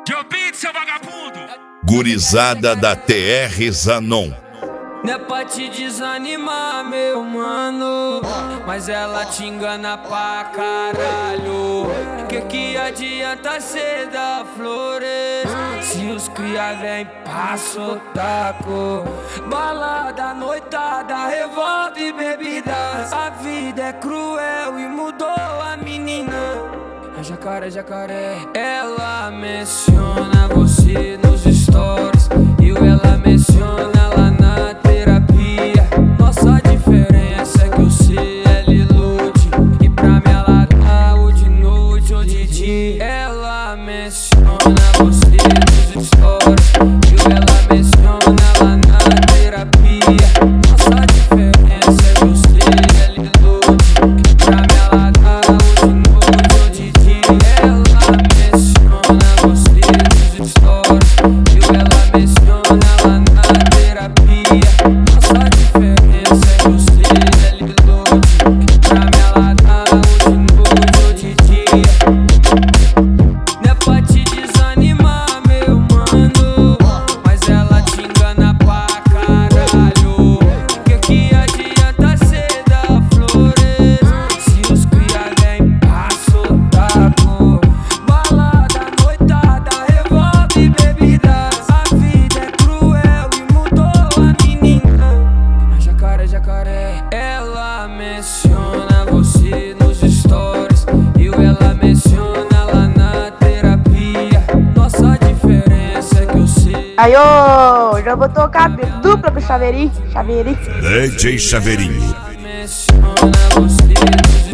Joe Beat, seu vagabundo. Gurizada da TR Zanon. Não é pra te desanimar, meu mano, mas ela te engana pra caralho. Que adianta cê dar flores se os cria vem pra sotaco? Balada, noitada, revolta e bebidas. A vida é cruel e mudou a menina. É jacaré, jacaré. Ela menciona você nos stories e ela menciona lá na terapia. Nossa diferença é que o CL ilude e pra mim ela dá ou de noite ou de dia. Ela menciona você nos stories e ela menciona lá na terapia. Nossa diferença é que o CL ilude e pra mim ela dá ou de noite ou de dia. Ela menciona você nos stories e ela menciona lá na terapia. Nossa diferença é que o CL ilude e pra mim ela dá ou de noite ou de dia. Não é pra te desanimar, meu mano, mas ela te engana pra caralho. Que adianta cê dar flores se os cria vem pra sotaco? Balada, noitada, revolta e bebidas. A vida é cruel e mudou a menina. É jacaré, jacaré. Ela menciona você nos stories e ela menciona lá na terapia. Nossa diferença é que eu sei. Aí, ô, já vou tocar dupla pro Chaveirinho. DJ Chaveirinho. Ela menciona você nos